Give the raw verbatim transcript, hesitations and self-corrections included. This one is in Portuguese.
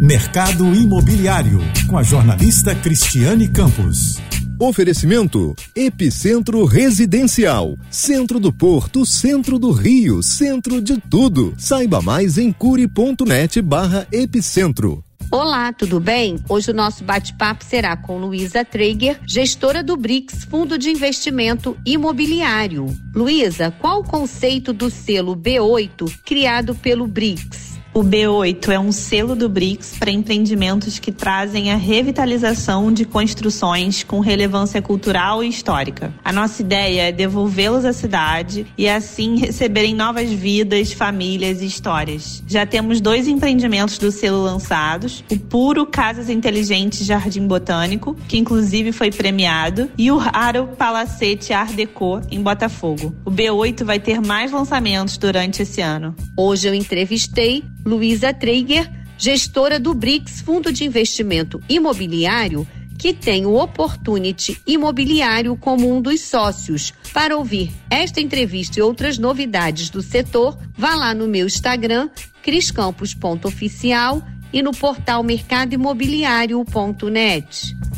Mercado Imobiliário, com a jornalista Cristiane Campos. Oferecimento Epicentro Residencial, centro do Porto, centro do Rio, centro de tudo. Saiba mais em curi.net barra epicentro. Olá, tudo bem? Hoje o nosso bate-papo será com Luísa Traeger, gestora do BRICS, Fundo de Investimento Imobiliário. Luísa, qual o conceito do selo B oito criado pelo BRICS? O B oito é um selo do BRICS para empreendimentos que trazem a revitalização de construções com relevância cultural e histórica. A nossa ideia é devolvê-los à cidade e assim receberem novas vidas, famílias e histórias. Já temos dois empreendimentos do selo lançados, o Puro Casas Inteligentes Jardim Botânico, que inclusive foi premiado, e o Raro Palacete Art Deco em Botafogo. O B oito vai ter mais lançamentos durante esse ano. Hoje eu entrevistei Luísa Traeger, gestora do BRICS, Fundo de Investimento Imobiliário, que tem o Opportunity Imobiliário como um dos sócios. Para ouvir esta entrevista e outras novidades do setor, vá lá no meu Instagram, criscampos ponto oficial, e no portal mercado imobiliário ponto net.